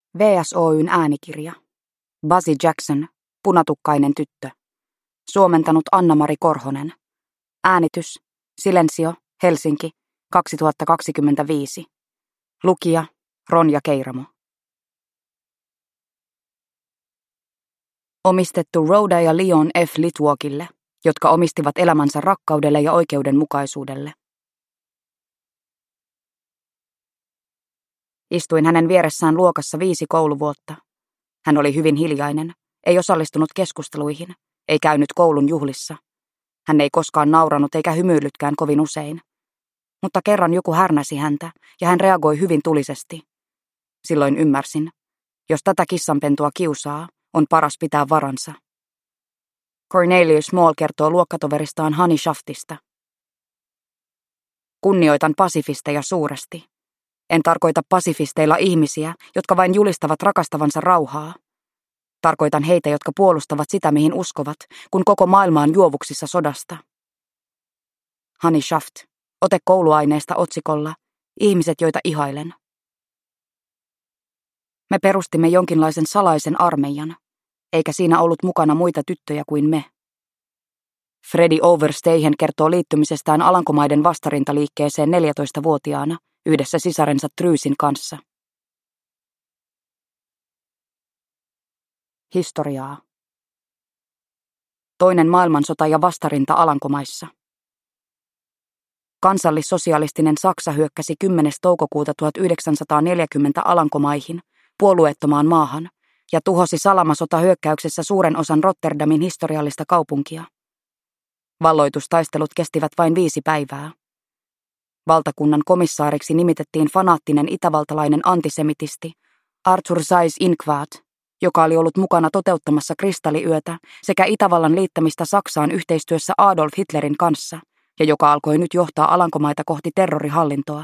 VSOY:n äänikirja. Buzzy Jackson, Punatukkainen tyttö. Suomentanut Anna-Mari Korhonen. Äänitys, Silensio, Helsinki, 2025. Lukija, Ronja Keiramo. Omistettu Rhoda ja Leon F. Litwalkille, jotka omistivat elämänsä rakkaudelle ja oikeudenmukaisuudelle. Istuin hänen vieressään luokassa 5 kouluvuotta. Hän oli hyvin hiljainen, ei osallistunut keskusteluihin, ei käynyt koulun juhlissa. Hän ei koskaan nauranut eikä hymyillytkään kovin usein. Mutta kerran joku härnäsi häntä ja hän reagoi hyvin tulisesti. Silloin ymmärsin, jos tätä kissanpentua kiusaa, on paras pitää varansa. Cornelius Small kertoo luokkatoveristaan Honey Shaftista. Kunnioitan pasifisteja suuresti. En tarkoita pasifisteilla ihmisiä, jotka vain julistavat rakastavansa rauhaa. Tarkoitan heitä, jotka puolustavat sitä, mihin uskovat, kun koko maailma on juovuksissa sodasta. Honey Shaft, ote kouluaineesta otsikolla Ihmiset, joita ihailen. Me perustimme jonkinlaisen salaisen armeijan, eikä siinä ollut mukana muita tyttöjä kuin me. Freddie Overstayhen kertoo liittymisestään Alankomaiden vastarintaliikkeeseen 14-vuotiaana yhdessä sisarensa Tryysin kanssa. Historiaa. Toinen maailmansota ja vastarinta Alankomaissa. Kansallissosialistinen Saksa hyökkäsi 10. toukokuuta 1940 Alankomaihin, puolueettomaan maahan, ja tuhosi salamasotahyökkäyksessä suuren osan Rotterdamin historiallista kaupunkia. Valloitustaistelut kestivät vain 5 päivää. Valtakunnan komissaariksi nimitettiin fanaattinen itävaltalainen antisemitisti Arthur Seyss-Inquart, joka oli ollut mukana toteuttamassa kristalliyötä sekä Itävallan liittämistä Saksaan yhteistyössä Adolf Hitlerin kanssa, ja joka alkoi nyt johtaa Alankomaita kohti terrorihallintoa.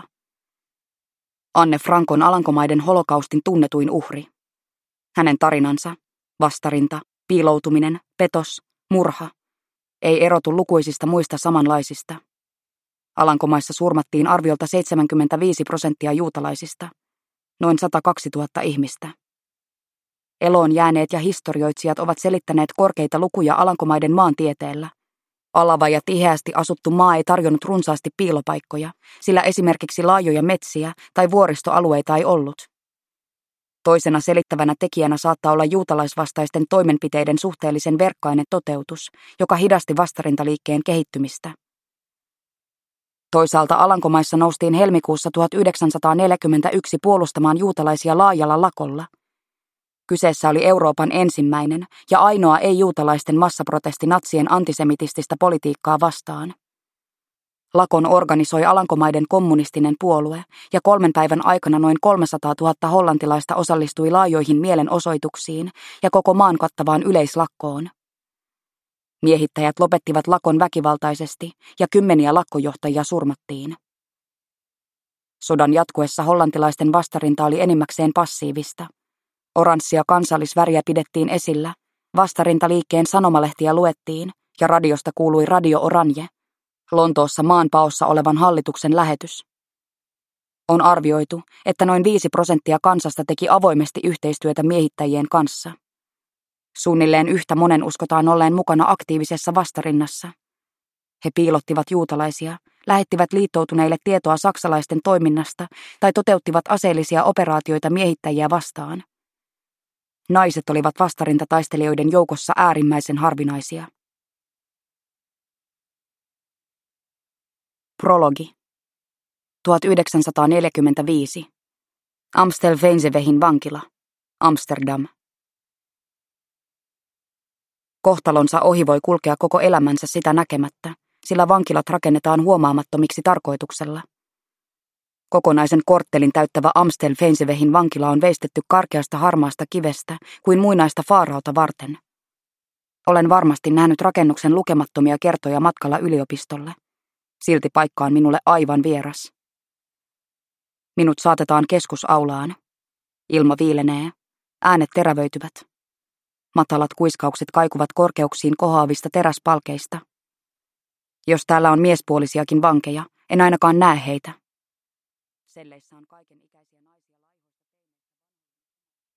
Anne Frank on Alankomaiden holokaustin tunnetuin uhri. Hänen tarinansa, vastarinta, piiloutuminen, petos, murha, ei erotu lukuisista muista samanlaisista. Alankomaissa surmattiin arviolta 75% juutalaisista, noin 102 000 ihmistä. Eloon jääneet ja historioitsijat ovat selittäneet korkeita lukuja Alankomaiden maantieteellä. Alava ja tiheästi asuttu maa ei tarjonnut runsaasti piilopaikkoja, sillä esimerkiksi laajoja metsiä tai vuoristoalueita ei ollut. Toisena selittävänä tekijänä saattaa olla juutalaisvastaisten toimenpiteiden suhteellisen verkkainen toteutus, joka hidasti vastarintaliikkeen kehittymistä. Toisaalta Alankomaissa noustiin helmikuussa 1941 puolustamaan juutalaisia laajalla lakolla. Kyseessä oli Euroopan ensimmäinen ja ainoa ei-juutalaisten massaprotesti natsien antisemitististä politiikkaa vastaan. Lakon organisoi Alankomaiden kommunistinen puolue ja 3 päivän aikana noin 300 000 hollantilaista osallistui laajoihin mielenosoituksiin ja koko maan kattavaan yleislakkoon. Miehittäjät lopettivat lakon väkivaltaisesti ja 10 lakkojohtajia surmattiin. Sodan jatkuessa hollantilaisten vastarinta oli enimmäkseen passiivista. Oranssia kansallisväriä pidettiin esillä, vastarintaliikkeen sanomalehtiä luettiin ja radiosta kuului Radio Oranje, Lontoossa maanpaossa olevan hallituksen lähetys. On arvioitu, että noin 5% kansasta teki avoimesti yhteistyötä miehittäjien kanssa. Suunnilleen yhtä monen uskotaan olleen mukana aktiivisessa vastarinnassa. He piilottivat juutalaisia, lähettivät liittoutuneille tietoa saksalaisten toiminnasta tai toteuttivat aseellisia operaatioita miehittäjiä vastaan. Naiset olivat vastarintataistelijoiden joukossa äärimmäisen harvinaisia. Prologi. 1945. Amstelveensevehin vankila. Amsterdam. Kohtalonsa ohi voi kulkea koko elämänsä sitä näkemättä, sillä vankilat rakennetaan huomaamattomiksi tarkoituksella. Kokonaisen korttelin täyttävä Amstelveensevehin vankila on veistetty karkeasta harmaasta kivestä kuin muinaista faarauta varten. Olen varmasti nähnyt rakennuksen lukemattomia kertoja matkalla yliopistolle. Silti paikka on minulle aivan vieras. Minut saatetaan keskusaulaan. Ilma viilenee, äänet terävöityvät. Matalat kuiskaukset kaikuvat korkeuksiin kohoavista teräspalkeista. Jos täällä on miespuolisiakin vankeja, en ainakaan näe heitä. Selleissä on kaikenikäisiä